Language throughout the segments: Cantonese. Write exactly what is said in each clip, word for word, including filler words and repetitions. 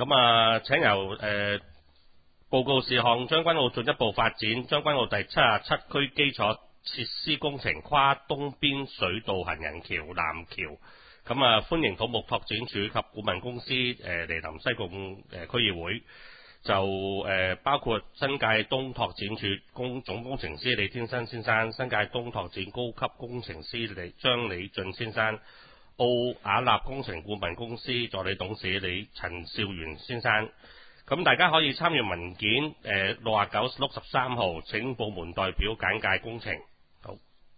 咁啊，請由誒、呃、報告事項：將軍澳進一步發展將軍澳第七十七區基礎設施工程跨東邊水道行人橋南橋。咁啊，歡迎土木拓展署及顧問公司誒嚟臨西貢誒、呃、區議會。就誒、呃、包括新界東拓展署工總工程師李天新先生、新界東拓展高級工程師李張李俊先生、奧雅納工程顧問公司助理董事李陳兆元先生。咁大家可以參與文件誒六啊九六十三號，請部門代表簡介工程。好，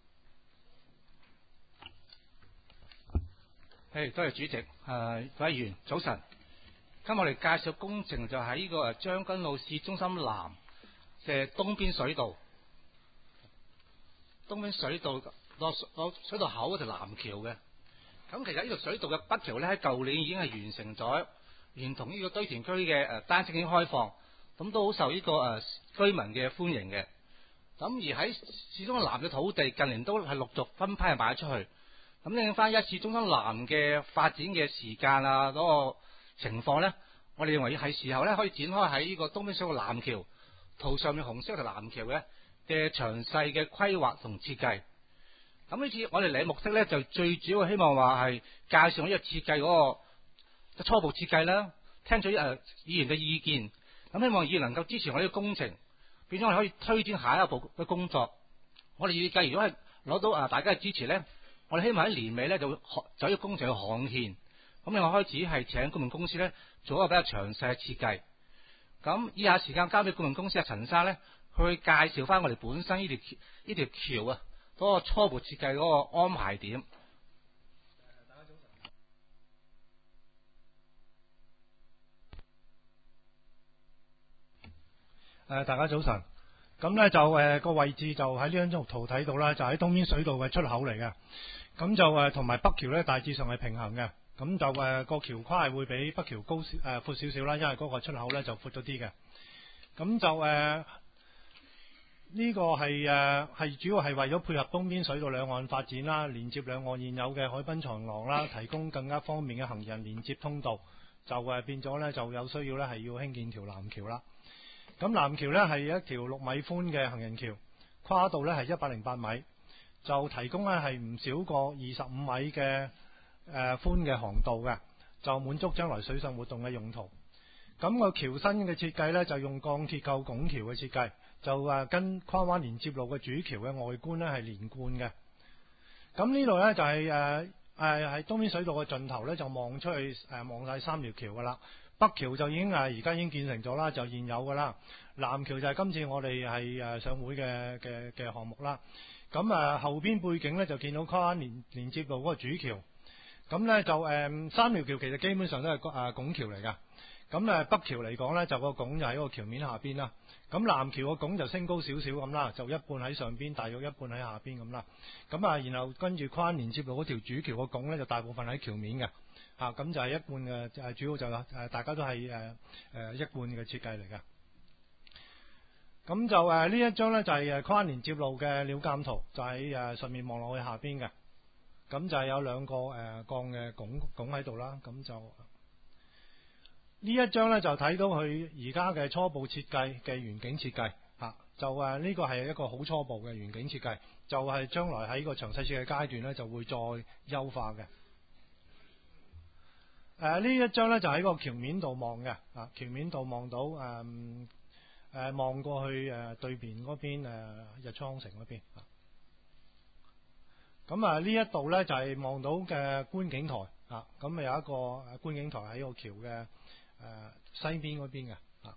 係、hey, 多謝主席。誒、呃，各位議員早晨。今日我哋介紹工程就喺呢個將軍澳市中心南嘅東邊水道，東邊水道落落水道口嗰條南橋嘅。咁其實呢條水道嘅北橋咧喺舊年已經係完成咗，連同呢個堆填區嘅誒單車徑開放，咁都好受呢、這個誒、呃、居民嘅歡迎嘅。咁而喺市中心南嘅土地近年都係陸續分批賣出去。咁另翻一市中心南嘅發展嘅時間啊，嗰、那個情況呢，我哋認為係時候呢，可以展開喺呢個東邊水道南橋圖上面紅色條南橋嘅嘅詳細嘅規劃同設計。咁呢次我哋嚟嘅目的呢，就最主要希望話係介紹呢個設計嗰個初步設計啦，聽取誒、呃、議員嘅意見。咁希望議員能夠支持我哋嘅工程，變咗我哋可以推展下一步嘅工作。我哋預計如果係攞到啊大家嘅支持呢，我哋希望喺年尾呢，就會就呢個工程去刊憲。咁另外開始係請顧問公司咧做一個比較詳細嘅設計。咁以下時間交俾顧問公司阿陳生咧，去介紹翻我哋本身呢條呢條橋啊嗰個初步設計嗰個安排點。大家早晨。誒，大家早晨。咁咧就誒個、呃、位置就喺呢張圖睇到啦，就喺東邊水道嘅出口嚟嘅。咁就誒同埋北橋咧大致上係平衡嘅。咁就誒個橋跨係會比北橋高誒、呃、闊少少啦，因為嗰個出口咧就闊咗啲嘅。咁就誒呢、呃這個係誒係主要係為咗配合東邊水道兩岸發展啦，連接兩岸現有嘅海濱長廊啦，提供更加方便嘅行人連接通道，就誒變咗咧就有需要咧係要興建條南橋啦。咁南橋咧係一條六米寬嘅行人橋，跨度咧係一百零八米，就提供咧係唔少過二十五米嘅誒寬嘅航道嘅，就滿足將來水上活動嘅用途。咁個橋身嘅設計呢，就用鋼鐵構拱橋嘅設計，就誒跟跨灣連接路嘅主橋嘅外觀呢係連貫嘅。咁呢度呢，就係誒誒喺東邊水道嘅盡頭呢，就望出去誒望晒三條橋噶啦。北橋就已經誒而家已經建成咗啦，就現有噶啦。南橋就係今次我哋係誒上會嘅嘅嘅項目啦。咁誒後邊背景呢，就見到跨灣連連接路嗰個主橋。咁咧就誒、嗯、三條橋其實基本上都係誒拱橋嚟㗎。咁誒北橋嚟講咧，就個拱就喺個橋面下邊啦。咁南橋個拱就升高少少咁啦，就一半喺上邊，大約一半喺下邊咁啦。咁啊，然後跟住跨連接路嗰條主橋個拱咧，就大部分喺橋面嘅。嚇、啊，咁就係一半嘅誒，主要就誒、是、大家都係誒誒一半嘅設計嚟嘅。咁就誒呢一張咧就係誒跨連接路嘅鳥瞰圖，就喺誒上面望落去下邊嘅。咁就係有兩個誒鋼嘅拱拱喺度啦。咁就呢一張呢，就睇到佢而家嘅初步設計嘅園景設計嚇，就誒呢個係一個好初步嘅園景設計，就係將來喺個詳細設計階段呢，就會再優化嘅。誒呢一張呢，就喺個橋面度望嘅啊，橋面度望到誒誒望過去誒對面嗰邊誒日出康城嗰邊。咁啊，呢一度呢，就係望到嘅觀景台啊，咁啊有一個誒觀景台喺個橋嘅誒西邊嗰邊嘅啊。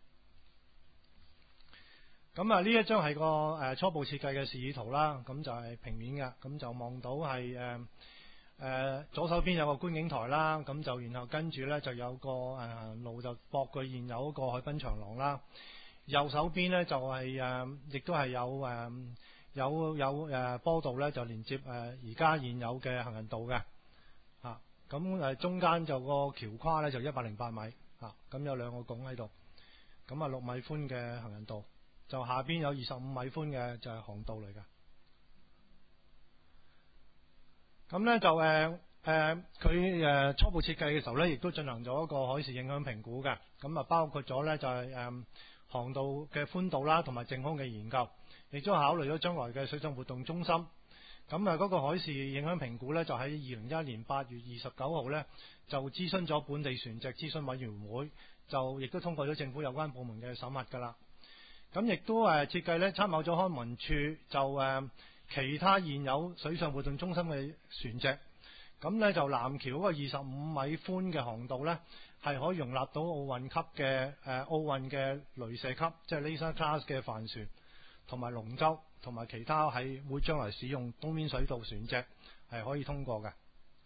咁啊呢一張係個誒初步設計嘅示意圖啦，咁就係平面嘅，咁就望到係誒誒左手邊有個觀景台啦，咁就然後跟住呢，就有個誒路就駁佢現有嗰個海濱長廊啦。右手邊呢，就係誒亦都係有誒。有有誒坡道咧，就連接誒而家現有嘅行人道嘅嚇，咁、啊、誒中間就個橋跨咧就一百零八米嚇，咁、啊、有兩個拱喺度，咁啊六米寬嘅行人道，就下邊有二十五米寬嘅就係航道嚟嘅。咁咧就誒誒佢誒初步設計嘅時候咧，亦都進行咗一個海事影響評估嘅，咁啊包括咗咧就係、是、誒、呃、航道嘅寬度啦，同埋淨空嘅研究，亦都考慮咗將來嘅水上活動中心。咁啊嗰個海事影響評估咧，就喺二零一一年八月二十九號咧，就諮詢咗本地船隻諮詢委員會，就亦都通過咗政府有關部門嘅審核㗎啦。咁亦都誒設計咧參考咗康文署就誒、呃、其他現有水上活動中心嘅船隻。咁咧就南橋嗰個二十五米寬嘅航道咧，係可以容納到奧運級嘅誒、呃、奧運嘅雷射級，即係 Laser Class 嘅帆船，同埋龍舟，同埋其他係會將來使用東邊水道船隻係可以通過嘅。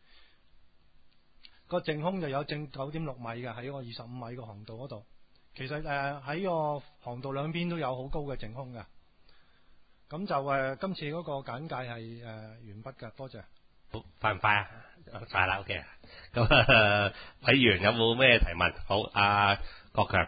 個淨空就有正九點六米嘅喺個二十五米嘅航道嗰度。其實誒喺個航道兩邊都有好高嘅淨空嘅。咁就誒、呃、今次嗰個簡介係誒、呃、完畢嘅，多謝。 好，快唔快啊？快啦 ，OK 啊。咁委員有冇咩提問？好，阿、啊、國強。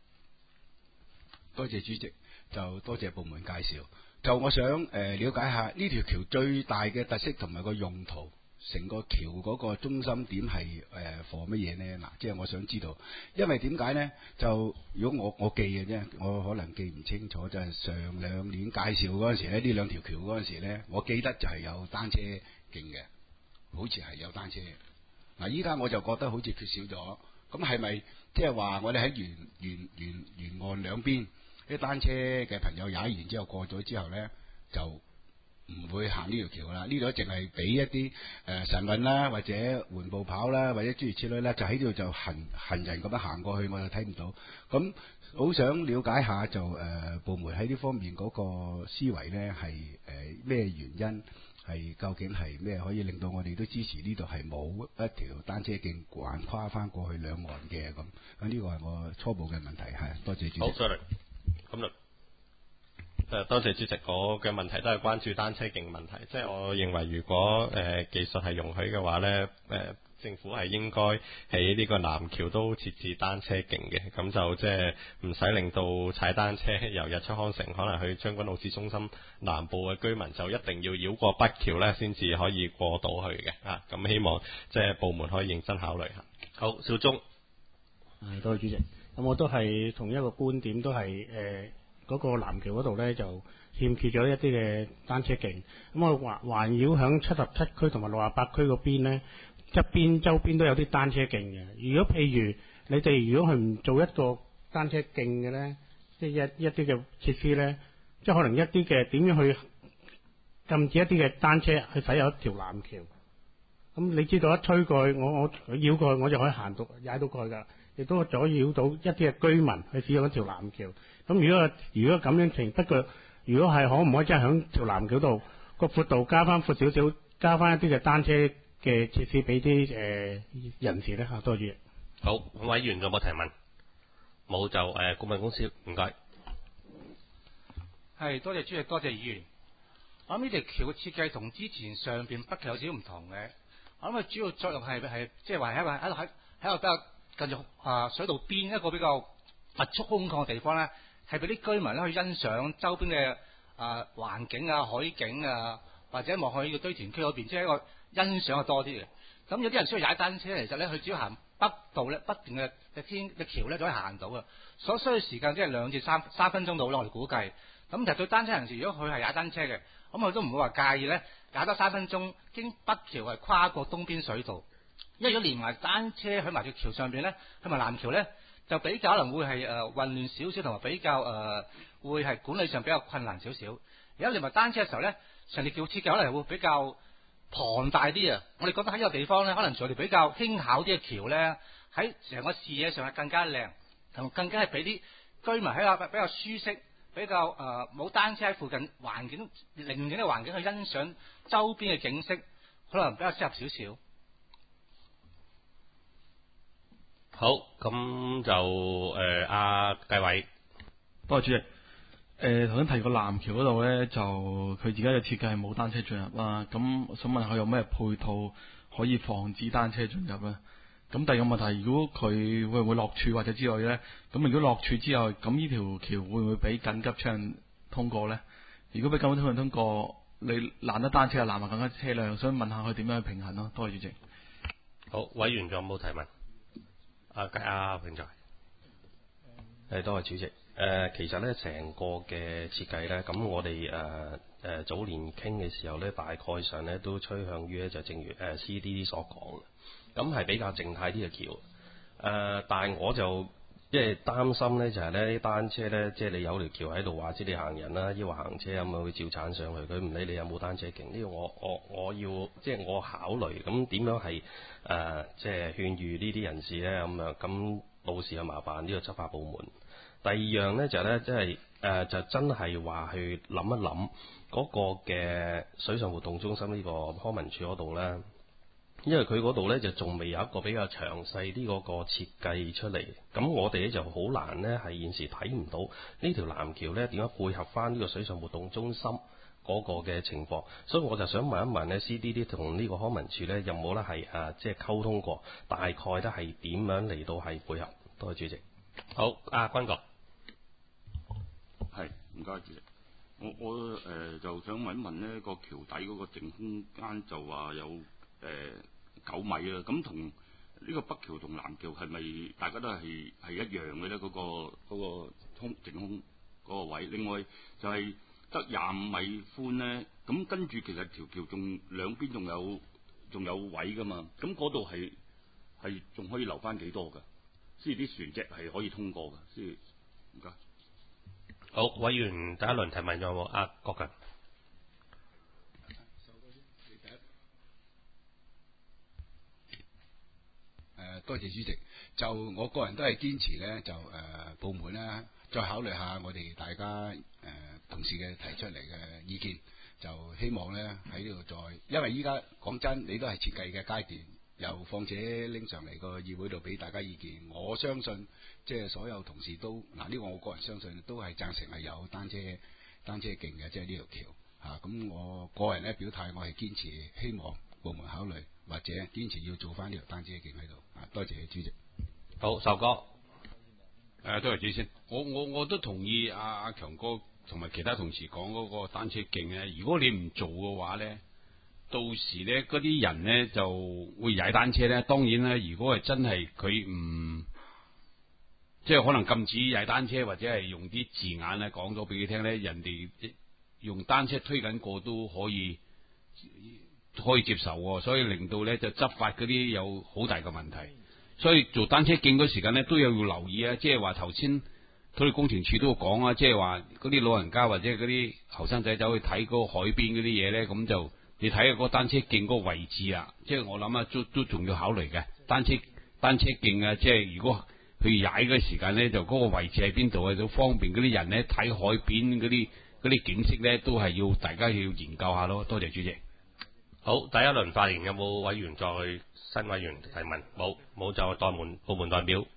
多謝主席，就多謝部門介紹。就我想誒、呃、了解下呢條橋最大嘅特色同埋個用途，成個橋嗰個中心點係誒 for 乜嘢呢？嗱，即係我想知道，因為點解呢？就如果我我記嘅啫，我可能記唔清楚，就係、是、上兩年介紹嗰陣時咧，呢兩條橋嗰陣時咧，我記得就係有單車徑嘅，好似係有單車。嗱，依家我就覺得好似缺少咗。咁係咪即係話我哋喺沿沿沿沿岸兩邊啲單車嘅朋友踩完之後過咗之後咧，就唔會行呢條橋啦？呢度淨係俾一啲誒、呃、晨運啦，或者緩步跑啦，或者諸如此類啦，就喺呢度就行行人咁樣行過去，我就睇唔到。咁好想了解下就誒、呃、部門喺呢方面嗰個思維咧係誒咩原因？係究竟係咩可以令到我哋都支持呢度係冇一條單車徑橫跨翻過去兩岸嘅咁？咁呢個係我初步嘅問題，係多謝主席。 好 ，sorry，咁就誒多謝主席。我嘅問題都係關注單車徑問題，即係我認為如果誒、呃、技術係容許嘅話咧，誒、呃、政府係應該喺呢個南橋都設置單車徑嘅，咁就即係唔使令到踩單車由日出康城可能去將軍澳市中心南部嘅居民就一定要繞過北橋咧，先至可以過到去嘅啊！咁希望即係部門可以認真考慮下。好，小鐘。 係，多謝主席。咁我都係同一個觀點，都係誒嗰個南橋嗰度咧就欠缺咗一啲嘅單車徑。咁我環環繞響七十七區同埋六十八區嗰邊咧，側邊周邊都有啲單車徑嘅。如果譬如你哋如果係唔做一個單車徑嘅咧，即係一一啲嘅設施咧，即係可能一啲嘅點樣去禁止一啲嘅單車去駛入一條南橋。咁你知道一推過去，我我繞過去，我就可以行到踩到過去㗎。亦都阻擾到一啲嘅居民去使用一條南橋。咁如果如果咁樣情，不過如果係可唔可以即係喺條南橋度個闊度加翻闊少少，加翻一啲嘅單車嘅設施俾啲誒人士咧嚇？多謝。 好，委員有冇提問？冇就誒、呃、顧問公司，唔該。 係，多謝主席，多謝議員。我諗呢條橋嘅設計同之前上邊北橋有少少唔同嘅。我諗佢主要作用係係即係話喺喺喺喺個比較近住啊水道邊一個比較密促空曠嘅地方咧，係俾啲居民咧去欣賞周邊嘅啊環境啊、海景啊，或者望去呢個堆填區嗰邊，即係一個欣賞係多啲嘅。咁有啲人需要踩單車，其實咧佢只要行北道咧，不斷嘅嘅天嘅橋咧就可以行到嘅。所需要時間即係兩至三三分鐘到啦，我哋估計。咁其實對單車人士，如果佢係踩單車嘅，咁佢都唔會話介意咧，踩多三分鐘經北橋係跨過東邊水道。因為如果連埋單車喺埋條橋上邊咧，喺埋南橋咧，就比較可能會係誒、呃、混亂少少，同埋比較誒、呃、會係管理上比較困難少少。而家連埋單車嘅時候咧，成條橋設計可能會比較龐大啲啊！我哋覺得喺呢個地方咧，可能做條比較輕巧啲嘅橋咧，喺成個視野上係更加靚，同更加係俾啲居民喺個比較舒適、比較誒冇、呃、單車喺附近環境寧靜嘅環境去欣賞周邊嘅景色，可能比較適合少少。 好，咁就誒阿計委， 多謝主席。誒頭先提過南橋嗰度咧，就佢而家嘅設計係冇單車進入啦。咁我想問下有咩配套可以防止單車進入咧？咁第二個問題，如果佢會唔會落柱或者之類咧？咁如果落柱之後，咁呢條橋會唔會俾緊急車輛通過咧？如果俾緊急車輛通過，你攔得單車又攔埋更加車輛，想問下佢點樣去平衡咯？多謝主席。 好，委員仲有冇提問？啊，阿永才。 誒，多謝主席。誒、呃，其實咧，成個嘅設計咧，咁我哋誒誒早年傾嘅時候咧，大概上咧都趨向於咧，就正如誒、呃、C D D 所講嘅，咁係比較靜態啲嘅橋。誒、呃，但係我就即係擔心咧，就係咧啲單車咧，即係你有條橋喺度，或者你行人啦，抑或行車咁啊，會照鏟上去，佢唔理你有冇單車徑。呢個我我我要即係我考慮，咁點樣係誒、呃、即係勸喻呢啲人士咧咁樣，咁到時又麻煩呢個執法部門。第二樣咧就咧，即係誒就真係話去諗一諗嗰個嘅水上活動中心呢個康文署嗰度咧，因為佢嗰度咧就仲未有一個比較詳細啲嗰個設計出嚟，咁我哋咧就好難咧係現時睇唔到呢條藍橋咧點樣配合翻呢個水上活動中心嗰個嘅情況，所以我就想問一問咧 C D D 同呢個康文署咧有冇咧係誒即係溝通過，大概咧係點樣嚟到係配合？多謝主席。 好，阿君國。 係，唔該主席。我我誒、呃、就想問一問呢個橋底嗰個淨空間就話有誒九、呃、米啊，咁同呢個北橋同南橋係咪大家都係係一樣嘅咧？嗰、那個嗰、那個空淨空嗰個位，另外就係得廿五米寬咧，咁跟住其實條橋仲兩邊仲有仲有位噶嘛，咁嗰度係係仲可以留翻幾多㗎？先至啲船隻係可以通過㗎，先唔該。 好，委員第一輪提問有冇？阿郭近。 誒，多謝主席。就我個人都係堅持咧，就誒、呃、部門咧再考慮下我哋大家誒、呃、同事嘅提出嚟嘅意見，就希望咧喺呢度再，因為依家講真，你都係設計嘅階段。又況且拎上嚟個議會度俾大家意見，我相信即係所有同事都嗱呢、這個我個人相信都係贊成係有單車單車徑嘅，即係呢條橋嚇。咁、啊、我個人咧表態，我係堅持希望部門考慮或者堅持要做翻呢條單車徑喺度。啊，多謝主席。 好，壽哥。誒、 呃，多謝主席。我我我都同意阿阿強哥同埋其他同事講嗰個單車徑咧。如果你唔做嘅話咧，到時咧，嗰啲人咧就會踩單車咧。當然咧，如果係真係佢唔即係可能禁止踩單車，或者係用啲字眼咧講咗俾佢聽咧，人哋用單車推緊過都可以可以接受喎。所以令到咧就執法嗰啲有好大嘅問題。所以做單車徑嗰時間咧都有要留意啊。即係話頭先土力工程處都講啊，即係話嗰啲老人家或者嗰啲後生仔走去睇嗰個海邊嗰啲嘢咧，咁就。你睇下嗰個單車徑嗰個位置啊，即係我諗啊，都都仲要考慮嘅。單車單車徑啊，即係如果去踩嘅時間咧，就嗰個位置喺邊度啊，就方便嗰啲人咧睇海邊嗰啲嗰啲景色咧，都係要大家要研究下咯。多謝主席。 好，第一輪發言有冇委員再新委員提問？冇，冇就代門部門代表。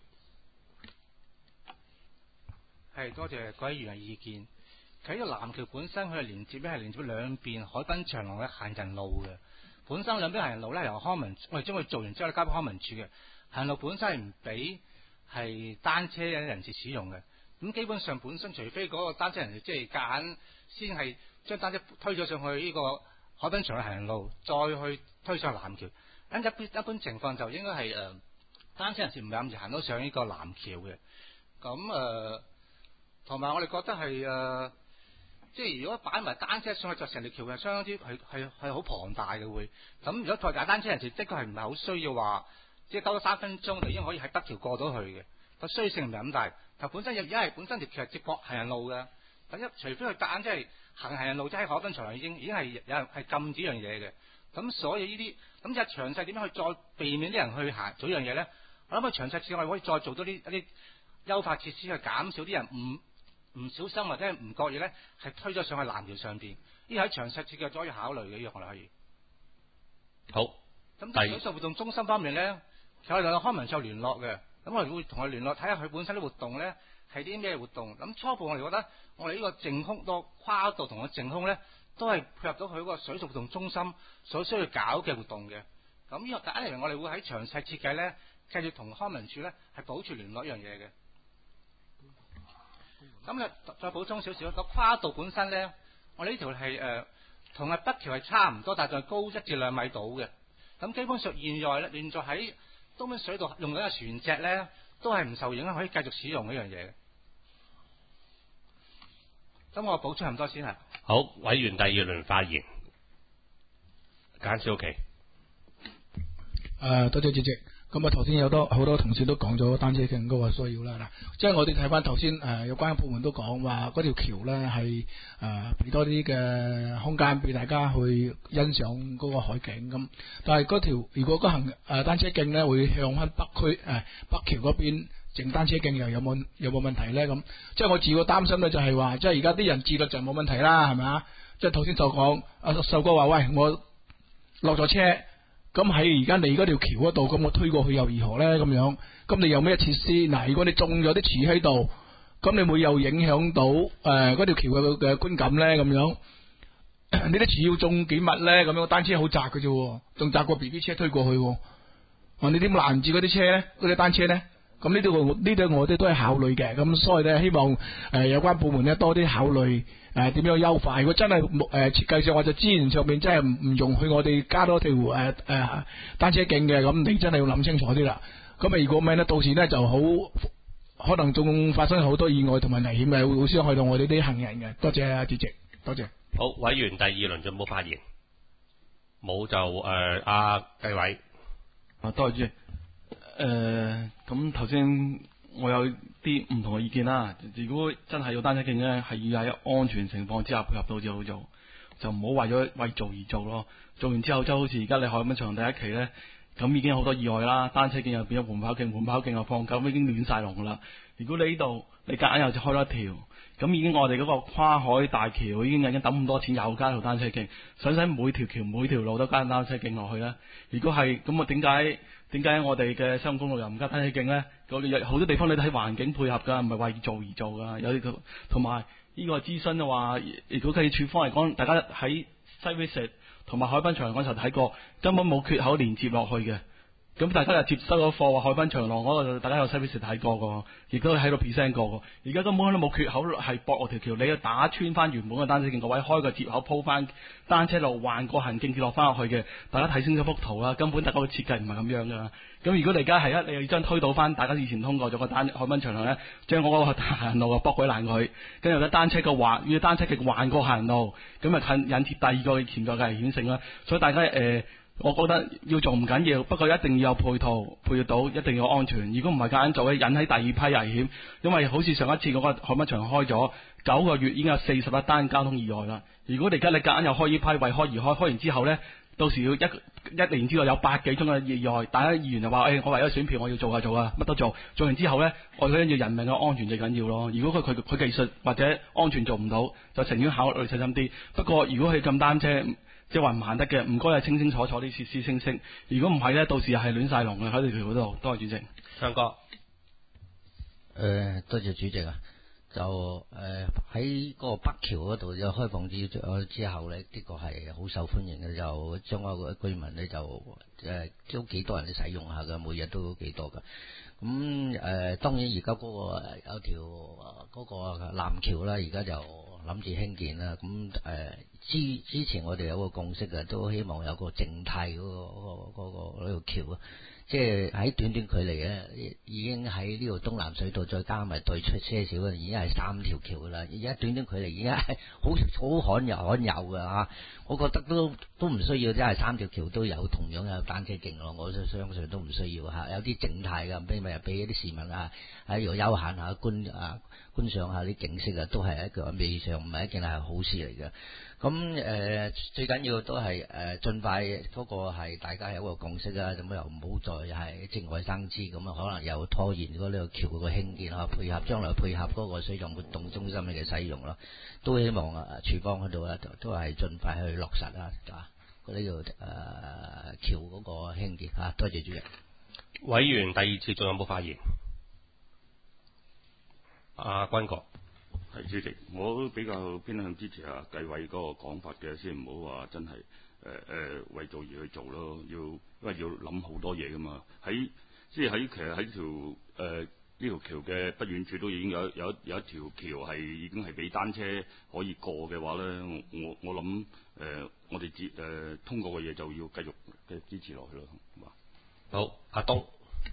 係多謝各位議員嘅意見。喺呢個藍橋本身，佢係連接咧係連接兩邊海濱長廊嘅行人路嘅。本身兩邊行人路咧由康文，我哋將佢做完之後咧交俾康文署嘅。行人路本身係唔俾係單車嘅人士使用嘅。咁基本上本身除非嗰個單車人士即係夾硬先係將單車推咗上去呢個海濱長嘅行人路，再去推上藍橋。咁一般一般情況就應該係誒、呃、單車人士唔係咁易行到上呢個藍橋嘅。咁誒同埋我哋覺得係誒。呃即係如果擺埋單車上去，就成條橋係相當之係係係好龐大嘅會。咁如果再踩單車人士，的確係唔係好需要話，即係兜咗三分鐘就已經可以喺北橋過到去嘅。個需要性唔係咁大。但本身又而家係本身條橋係接駁行人路嘅。咁一除非佢夾硬即係行行人路，即係海濱長廊已經已經係有人係禁止樣嘢嘅。咁所以呢啲咁就詳細點樣去再避免啲人去行做呢樣嘢咧？我諗佢詳細設計可以再做多啲一啲優化設施去減少啲人唔。唔小心或者係唔覺意咧，係推咗上去藍橋上邊，呢個喺詳細設計咗要考慮嘅，呢個我哋可以。 好。 咁喺水上活動中心方面咧，其實我哋康文署聯絡嘅，咁我哋會同佢聯絡睇下佢本身啲活動咧係啲咩活動。咁初步我哋覺得，我哋呢個淨空個跨度同個淨空咧，都係配合到佢嗰個水上活動中心所需要搞嘅活動嘅。咁呢個第一嚟，我哋會喺詳細設計咧，繼續同康文署咧係保持聯絡一樣嘢嘅。咁咧再補充少少，個跨度本身咧，我哋呢條係誒同阿北橋係差唔多，但係仲係高一至兩米度嘅。 咁基本上現在咧，現在喺東邊水道用緊嘅船隻咧，都係唔受影響，可以繼續使用呢樣嘢。咁我補充咁多先係。 好，委員第二輪發言，簡少琪。 誒、呃，多謝主席。咁啊，頭先有多好多同事都講咗單車徑嗰個需要啦。嗱，即係我哋睇翻頭先誒有關部門都講話嗰條橋咧係誒俾多啲嘅空間俾大家去欣賞嗰個海景咁。但係嗰條如果嗰行誒、呃、單車徑咧會向翻北區誒、呃、北橋嗰邊整單車徑又有冇有冇問題咧？咁即係我自己擔心咧就係話，即係而家啲人自律就冇問題啦，係咪啊？即係頭先就講阿秀哥話喂，我落咗車。咁喺而家你嗰條橋嗰度，咁我推過去又如何咧？咁樣，咁你有咩設施？嗱，如果你種咗啲樹喺度，咁你會又影響到誒嗰條橋嘅嘅觀感咧？咁樣，你啲樹要種幾密咧？咁樣，單車好窄嘅啫，仲窄過 B B 車推過去。啊，你點攔住嗰啲車咧？嗰啲單車咧？咁呢度呢度我哋都係考慮嘅。咁所以咧，希望誒、呃、有關部門咧多啲考慮。誒，點、呃、樣優化？如果真係誒設計上或者資源上面真係唔唔容許我哋加多條誒誒單車徑嘅，咁你真係要諗清楚啲啦。咁啊，如果唔係咧，到時咧就好可能仲發生好多意外同埋危險嘅，會會傷害到我哋啲行人嘅。多謝啊，主席，多謝。 好，委員第二輪仲冇發言，冇就誒阿計委。 啊，多謝主席。誒，咁頭先我有啲唔同嘅意見啦。如果真係要單車徑咧，係要喺安全情況之下配合到至好做，就唔好為咗為做而做咯。做完之後，就好似而家你海濱場第一期咧，咁已經好多意外啦。單車徑又變咗緩跑徑，緩跑徑又放狗，已經亂晒龍噶啦。如果你呢度你夾硬又開多一條，咁已經我哋嗰個跨海大橋已經已經抌咁多錢，又加條單車徑，使唔使每條橋每條路都加單車徑落去咧？如果係咁，我點解？點解我哋嘅西貢公路又唔加單車徑咧？有好多地方你睇環境配合㗎，唔係為做而做㗎。有啲同埋呢個諮詢嘅話，如果計處方嚟講，大家喺西尾石同埋海濱長廊嗰時候睇過，根本冇缺口連接落去嘅。咁大家又接收咗貨話海濱長廊嗰度，大家有西尾石睇過㗎，亦都喺度 present 過㗎。而家根本都冇缺口係駁落條橋，你要打穿翻原本嘅單車徑個位，開個接口鋪翻單車路，橫過行徑跌落翻落去嘅。大家睇清楚幅圖啦，根本大家嘅設計唔係咁樣㗎。咁如果你而家係一，你要將推倒翻大家以前通過咗個單海濱長廊咧，將嗰個行路啊駁鬼爛佢，跟住咧單車個橫，要單車徑橫過行路，咁啊引引致第二個潛在嘅危險性啦。所以大家誒。呃我覺得要做唔緊要，不過一定要有配套，配合到一定要安全。如果唔係夾硬做咧，引起第二批危險。因為好似上一次嗰個海濱長開咗九個月，已經有四十一單交通意外啦。如果你而家你夾硬又開呢批，為開而開，開完之後咧，到時要一一年之內有百幾宗嘅意外，大家議員就話：誒、哎，我為咗選票，我要做啊做啊，乜都做。做完之後咧，我覺得要人命嘅安全最緊要咯。如果佢佢佢技術或者安全做唔到，就情願考慮細心啲。不過如果佢咁單車，即係話唔行得嘅，唔該係清清楚楚啲設施清晰。如果唔係咧，到時係亂晒龍嘅喺條橋嗰度。多謝主席。 昌哥，誒、 呃，多謝主席啊。就誒喺嗰個北橋嗰度就開放之之後咧，的確係好受歡迎嘅。就將嗰個居民咧就誒都幾多人都使用下嘅，每日都幾多㗎。咁誒、呃、當然而家嗰個有條嗰、嗰個南橋啦，而家就諗住興建啦。咁誒、呃、之之前我哋有個共識嘅，都希望有個靜態嗰、嗰個嗰、嗰個呢條橋啊。即係喺短短距離咧，已經喺呢度東南水道再加埋對出些少，已經係三條橋啦。而家短短距離已經係好好罕有罕有嘅嚇。我覺得都都唔需要，即係三條橋都有同樣有單車徑咯。我相信都唔需要嚇。有啲靜態嘅，俾咪俾一啲市民啊喺度休閒下觀啊觀賞下啲景色啊，都係一個未嘗唔係一件係好事嚟嘅。咁誒、呃、最緊要都係誒盡快嗰個係大家有一個共識啊，咁又唔好再係節外生枝咁啊，可能又拖延嗰呢個橋個興建啊，配合將來配合嗰個水上活動中心嘅使用咯，都希望啊署方嗰度咧都係盡快去落實啊，啊呢、這個誒、呃、橋嗰個興建啊，多謝主席。 委員第二次仲有冇發言？阿君國。 係主席，我都比較偏向支持啊計委嗰個講法嘅，先唔好話真係誒誒為做而去做咯，要因為要諗好多嘢噶嘛。喺即係喺其實喺條誒呢條橋嘅不遠處都已經有有有一條橋係已經係俾單車可以過嘅話咧，我我諗誒、呃、我哋接誒通過嘅嘢就要繼續嘅支持落去咯。 好，阿東。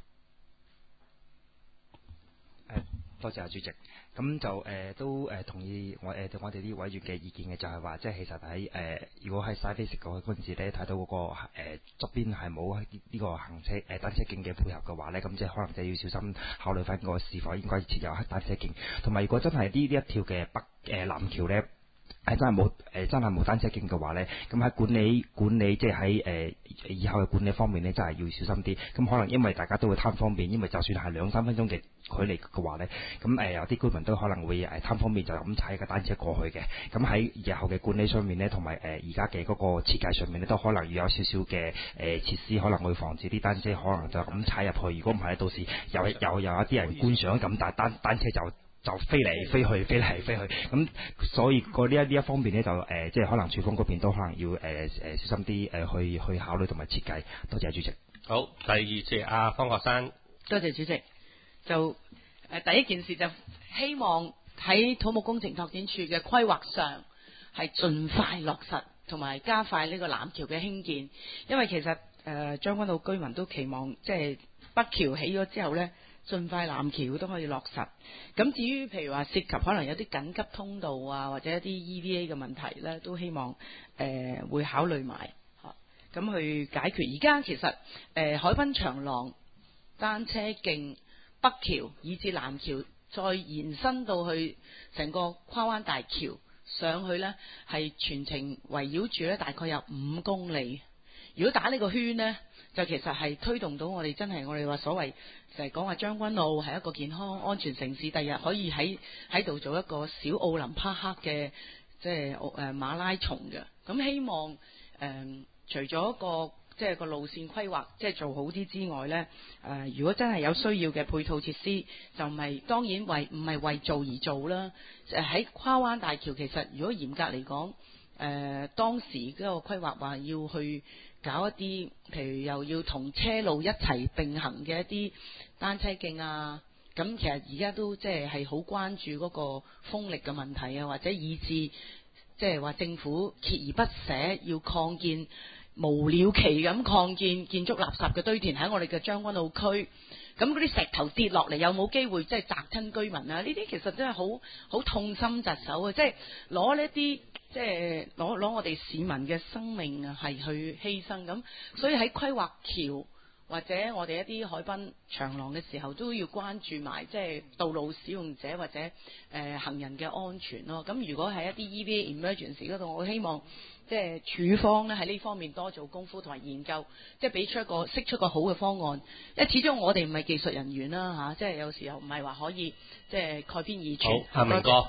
誒，多謝阿主席。咁就誒、呃、都誒、呃、同意我誒、呃、我哋啲委員嘅意見嘅，就係話即係其實喺誒、呃、如果喺西非食嗰嗰陣時咧睇到嗰、那個誒側、呃、邊係冇呢個行車誒、呃、單車徑嘅配合嘅話咧，咁即係可能就要小心考慮翻個是否應該設有單車徑，同埋如果真係呢呢一條嘅北誒南橋咧。係真係冇誒，真係冇單車徑嘅話咧，咁喺管理管理即係喺誒以後嘅管理方面咧，真係要小心啲。咁可能因為大家都會貪方便，因為就算係兩三分鐘嘅距離嘅話咧，咁誒、呃、有啲居民都可能會誒貪方便就咁踩個單車過去嘅。咁喺以後嘅管理上面咧，同埋誒而家嘅嗰個設計上面咧，都可能要有少少嘅誒設施，可能會防止啲單車可能就咁踩入去。如果唔係，到時有有有一啲人觀賞咁，但係單單車就。就飛嚟飛去，飛嚟飛去，咁所以個呢一呢一方面咧，就誒、呃、即係可能署方嗰邊都可能要誒誒、呃、小心啲誒、呃、去去考慮同埋設計。多謝主席。 好，第二節阿方學生。 多謝主席。就誒、呃、第一件事就希望喺土木工程拓展處嘅規劃上係盡快落實，同埋加快呢個南橋嘅興建，因為其實誒將軍澳居民都期望即係北橋起咗之後咧。盡快南橋都可以落實。咁至於譬如話涉及可能有啲緊急通道啊，或者一啲 E V A 嘅問題呢，都希望誒、呃、會考慮埋嚇，咁、啊、去解決。而家其實誒、呃、海濱長廊、單車徑、北橋以至南橋，再延伸到去成個跨灣大橋上去呢，係全程圍繞住呢大概有五公里。如果打呢個圈呢，就其實係推動到我哋真係我哋話所謂就係講話將軍澳係一個健康安全城市，第日可以喺喺度做一個小奧林匹克嘅即係誒馬拉松嘅。咁希望誒、呃、除咗個即係個路線規劃即係做好啲之外呢，誒、呃、如果真係有需要嘅配套設施，就唔係當然為唔係為做而做啦。誒喺跨灣大橋其實如果嚴格嚟講，誒、呃、當時嗰個規劃話要去。搞一啲，譬如又要同車路一齊並行嘅一啲單車徑啊，咁其實而家都即係係好關注嗰個風力嘅問題啊，或者以致即係話政府鍥而不捨要擴建無了期咁擴建建築垃圾嘅堆填喺我哋嘅將軍澳區，咁嗰啲石頭跌落嚟有冇機會即係砸親居民啊？呢啲其實真係好好痛心疾首啊！即係攞呢啲。即係攞攞我哋市民嘅生命啊，係去犧牲咁，所以喺規劃橋或者我哋一啲海濱長廊嘅時候，都要關注埋即係道路使用者或者誒、呃、行人嘅安全咯。咁如果係一啲 E V A emergency 嗰度，我希望即係署方咧喺呢方面多做功夫同埋研究，即係俾出一個釋出個好嘅方案。因為始終我哋唔係技術人員啦嚇、啊，即係有時候唔係話可以即係蓋邊而傳。 好，阿明哥。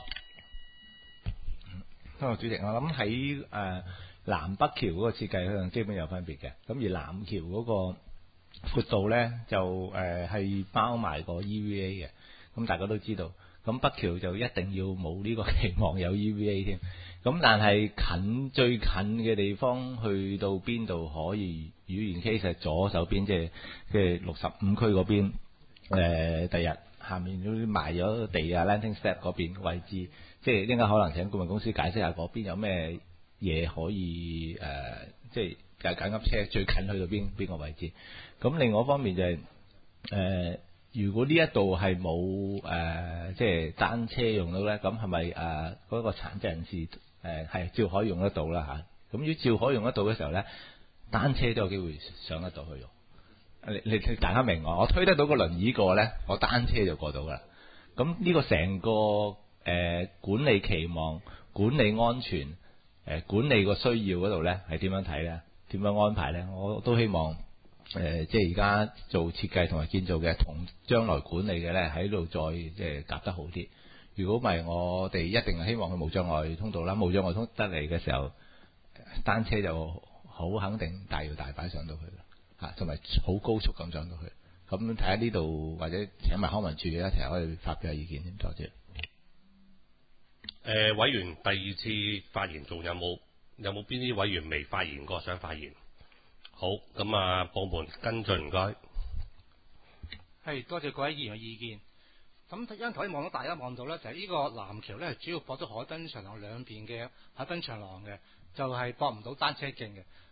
多謝主席，我諗喺誒南北橋嗰個設計上基本有分別嘅，咁而南橋嗰個闊度咧就誒係、呃、包埋個 E V A 嘅，咁大家都知道，咁北橋就一定要冇呢個期望有 E V A 添，咁但係近最近嘅地方去到邊度可以？語言 case 左手邊即係即係六十五區嗰邊，誒第日下面都賣咗地啊 landing step 嗰邊位置。即係應該可能請顧問公司解釋下嗰邊有咩嘢可以誒、呃，即係緊緊急車最近去到邊邊個位置？咁另外一方面就係、是、誒、呃，如果呢一度係冇誒，即係單車用到咧，咁係咪誒嗰個殘疾人士誒係、呃、照可以用得到啦嚇？咁、啊、如果照可以用得到嘅時候咧，單車都有機會上得到去用。你你大家明我，我推得到個輪椅過咧，我單車就過到噶啦。咁呢個成個誒、呃、管理期望、管理安全、誒、呃、管理個需要嗰度咧，係點樣睇咧？點樣安排咧？我都希望誒、呃，即係而家做設計同埋建造嘅，同將來管理嘅咧，喺度再即係夾得好啲。如果唔係，我哋一定係希望佢無障礙通道啦，無障礙通得嚟嘅時候，單車就好肯定大搖大擺上到去啦，嚇、啊，同埋好高速咁上到去。咁睇下呢度或者請埋康文署嘅一齊可以發表下意見先，多謝。 誒、呃，委員第二次發言，仲有冇有冇邊啲委員未發言過想發言？好，咁啊，部門跟進，唔該。 係多謝各位議員嘅意見。咁因為頭先望到大家望到咧，就係、是、呢個南橋咧，主要駁咗海濱長廊兩邊嘅海濱長廊嘅，就係駁唔到單車徑嘅。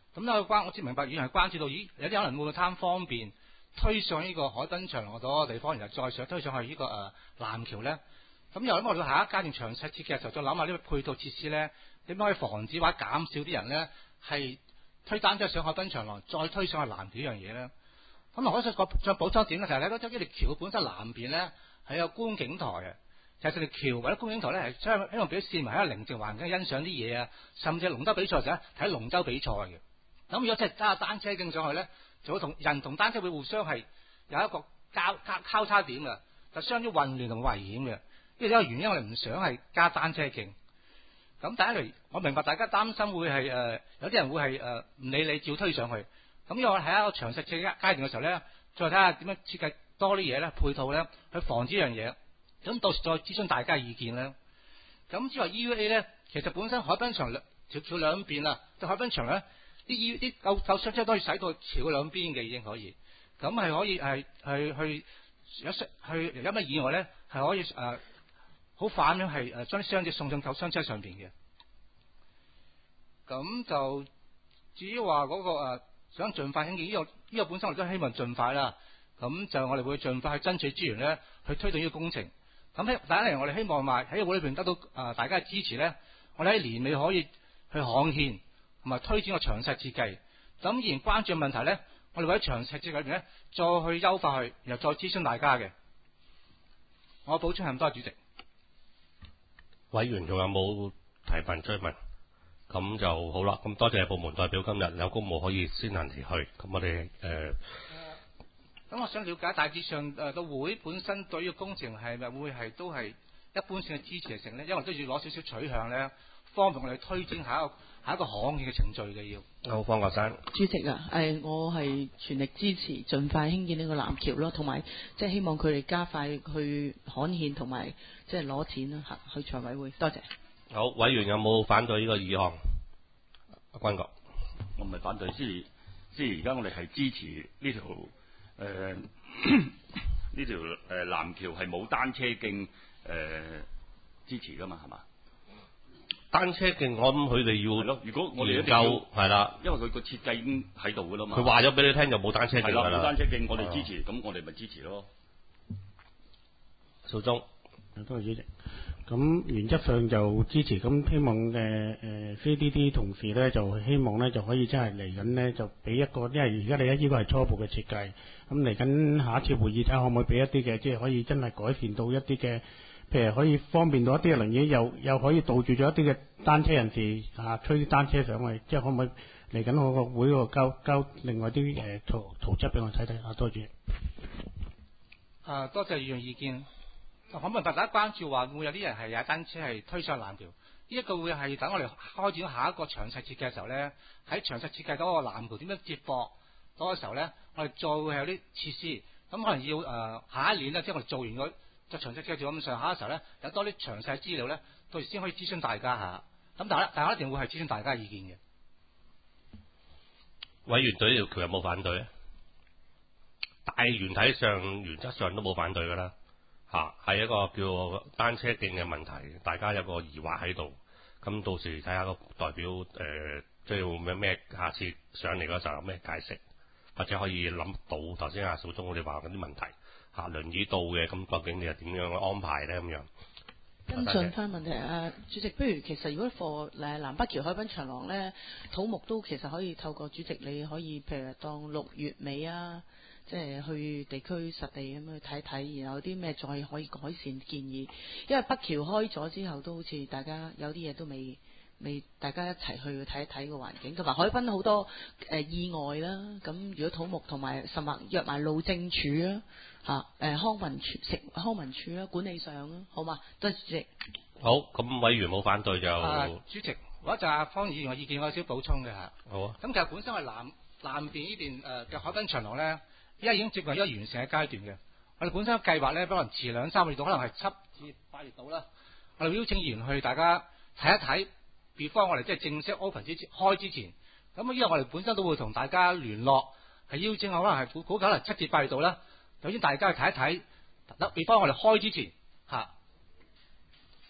咁咧關我知明白議員係關注到，咦有啲可能會貪方便推上呢個海濱長廊嗰個地方，然後再上推上去呢、這個誒南橋咧。咁又諗我哋下一階段詳細設計嘅時候，再諗下呢個配套設施咧，點樣可以防止或者減少啲人咧係推單車上海濱長廊，再推上去南橋呢樣嘢咧。咁我想再補充一點嘅就係咧，嗰條橋本身南邊咧係有觀景台嘅。其實條橋或者觀景台咧係希希望俾市民喺個寧靜環境欣賞啲嘢啊，甚至龍舟比賽時咧睇龍舟比賽嘅。咁如果真係揸單車徑上去咧，就會同人同單車會互相係有一個交交交叉點嘅，就相當混亂同危險嘅。呢個原因我哋唔想係加單車徑。咁第一嚟，我明白大家擔心會係誒、呃、有啲人會係誒唔理你照推上去。咁因為我喺一個詳細設計階段嘅時候咧，再睇下點樣設計多啲嘢咧，配套咧去防止呢樣嘢。咁到時再諮詢大家意見咧。咁至於話 E V A 咧，其實本身海濱長條橋兩邊啊，就海濱長咧，啲 E 啲救救傷車都可以駛到橋兩邊嘅已經可以。咁係可以係係去有去有乜意外咧，係可以誒好、呃、快咁樣係誒將啲傷者送上救傷車上邊嘅。咁就至於話嗰個、呃、想盡快興建呢、這個呢、這個本身我哋都希望盡快啦。咁就我哋會盡快去爭取資源咧，去推動呢個工程。咁喺第一嚟，我哋希望話喺會裏邊得到啊大家嘅支持咧，我哋喺年尾可以去刊憲同埋推薦個詳細設計。咁既然關注嘅問題咧，我哋會喺詳細設計裏邊咧再去優化佢，然後再諮詢大家嘅。我補充咁多，主席。 委員仲有冇提問追問？咁就好啦。咁多謝部門代表今日有公務可以先行離去。咁我哋誒。呃咁我想了解大致上誒個、呃、會本身對於工程係咪會係都係一般性嘅支持成咧？因為都要攞少少取向咧，方便我哋推展下一個下一個行業嘅程序嘅要。 好，方國珊。 主席啊，誒我係全力支持盡快興建呢個南橋咯，同埋即係希望佢哋加快去刊憲同埋即係攞錢啦嚇，去財委會。多謝。 好，委員有冇反對呢個議項？阿君國。 我唔係反對，即係即係而家我哋係支持呢條。誒呢條誒南橋係冇單車徑誒、呃、支持㗎嘛，係嘛？ 單車徑我諗佢哋要咯，如果我哋研究係啦， 因為佢個設計已經喺度㗎啦嘛。 佢話咗俾你聽就冇單車徑㗎啦。 冇單車徑，我哋支持，咁我哋咪支持咯。 邵忠， 多謝主席。咁原則上就支持，咁希望誒誒 C D D 同事咧就希望咧就可以真係嚟緊咧就俾一個，因為而家你呢個係初步嘅設計，咁嚟緊下一次會議睇下可唔可以俾一啲嘅，即係可以真係改善到一啲嘅，譬如可以方便到一啲嘅輪椅，又又可以杜住咗一啲嘅單車人士啊，推啲單車上去，即係可唔可以嚟緊我個會嗰個交交另外啲誒圖圖則俾我睇睇啊，多謝。 啊，多謝議員意見。可唔可以大家關注話會有啲人係踩單車係推上南橋？呢、這、一個會係等我哋開展下一個詳細設計嘅時候咧，喺詳細設計嗰個南橋點樣接駁嗰個時候咧，我哋再會有啲設施。咁可能要誒、呃、下一年咧，即係我哋做完個就詳細設計做咁上下嘅時候咧，有多啲詳細資料咧，到時先可以諮詢大家下。咁大家大家一定會係諮詢大家意見嘅。 委員對呢條橋有冇反對咧？大原體上原則上都冇反對㗎啦。嚇、啊，係一個叫單車徑嘅問題，大家有個疑惑喺度。咁到時睇下個代表誒，即係會咩咩，下次上嚟嗰時候有咩解釋，或者可以諗到頭先阿小鐘我哋話嗰啲問題嚇、啊，輪椅到嘅，咁究竟你係點樣安排咧？咁樣跟進翻問題啊，主席，不如其實如果貨誒南北橋海濱長廊咧，土木都其實可以透過主席，你可以譬如當六月尾啊。即係去地區實地咁去睇睇，然後有啲咩再可以改善建議。因為北橋開咗之後，都好似大家有啲嘢都未未，大家一齊去睇一睇個環境。同埋海濱好多誒、呃、意外啦。咁如果土木同埋甚至約埋路政署啊，嚇、呃、誒康文署食康文署啦，管理上啊，好嘛？多謝主席。 好，咁委員冇反對就、 啊、主席，或者阿方議員嘅意見，我有少少補充嘅嚇。 好啊。咁其實本身係南南邊呢邊誒嘅海濱長廊咧。而家已經接近一個完成嘅階段嘅，我哋本身計劃咧，可能遲兩三個月度，可能係七至八月度啦。我哋邀請議員去大家睇一睇，before我哋即係正式 open 之前開之前，咁因為我哋本身都會同大家聯絡，係邀請可能係估估可能七至八月度啦。首先大家去睇一睇，得 before我哋開之前嚇。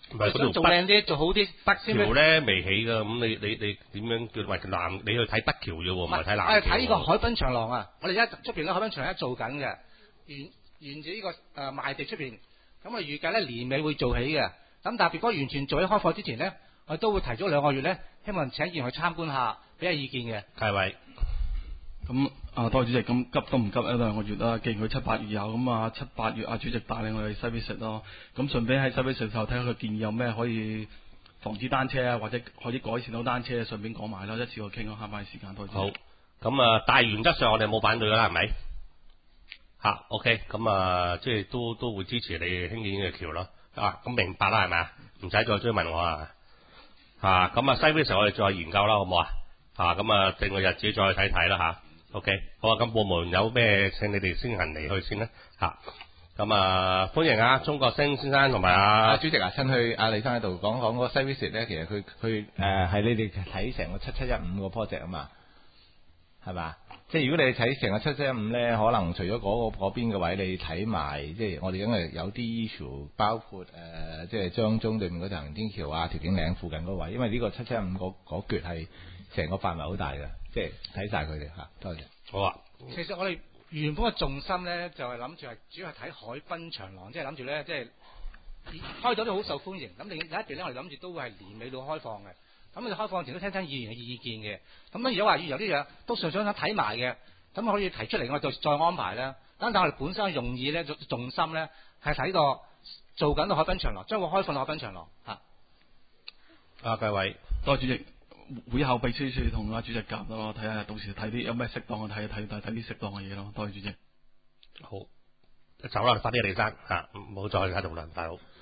唔係嗰條做靚啲，做好啲。 北橋咧未起㗎，咁你你你點樣叫喂南？你去睇北橋啫喎，唔係睇南橋。 我哋睇呢個海濱長廊啊！我哋而家出邊咧海濱長廊一做緊嘅，沿沿住呢個誒、呃、賣地出邊，咁我預計咧年尾會做起嘅。咁但係如果完全做起開放之前咧，我哋都會提早兩個月咧，希望請議員去參觀下，俾下意見嘅。 係咪？ 咁啊，多謝主席，咁急都唔急一兩個月啦。既然佢七八月有，咁啊七八月啊主席帶領我哋西 visit 咯。咁順便喺西 visit 時候睇下佢建議有咩可以防止單車啊，或者可以改善到單車，順便講埋啦，一次過傾咯，慳翻時間。多謝。 好，咁啊大原則上我哋冇反對㗎啦，係咪？嚇、啊、OK，咁啊即係都都會支持你興建呢個橋咯。啊，咁明白啦，係咪啊？唔使再追問我啊。嚇，咁啊西 visit 我哋再研究啦，好唔好啊？嚇，咁啊定個日子再去睇睇啦嚇。OK，好啊！咁部門有咩請你哋先行離去先啦嚇。咁啊，歡迎啊，鍾國星先生同埋啊主席啊，趁去阿李生喺度講講嗰個西 visit 咧，其實佢佢誒係你哋睇成個七七一五個 project 啊嘛，係嘛？即係如果你睇成個七七一五咧，可能除咗嗰、嗰個嗰邊嘅位你睇埋，即係我哋因為有啲 issue，包括誒、呃、即係張中對面嗰條行天橋啊、調景嶺附近嗰位，因為呢個七七一五嗰嗰橛係成個範圍好大嘅。即係睇晒佢哋嚇，多謝。 好啊。 其實我哋原本嘅重心咧，就係諗住係主要係睇海濱長廊，即係諗住咧，即係開到都好受歡迎。咁另一邊咧，我哋諗住都會係年尾到開放嘅。咁我哋開放前都聽聽議員嘅意見嘅。咁如果話有啲嘢都想想想睇埋嘅，咁可以提出嚟，我哋再再安排啦。但係我哋本身嘅用意咧，重心咧係睇個做緊個海濱長廊，將會開放到海濱長廊嚇。 啊，各位， 多謝主席。會後秘書處同阿主席夾咯，睇下到時睇啲有咩適當嘅睇睇睇睇啲適當嘅嘢咯。多謝主席。 好，走啦，快啲嚟生嚇，唔好再喺度啦，大佬。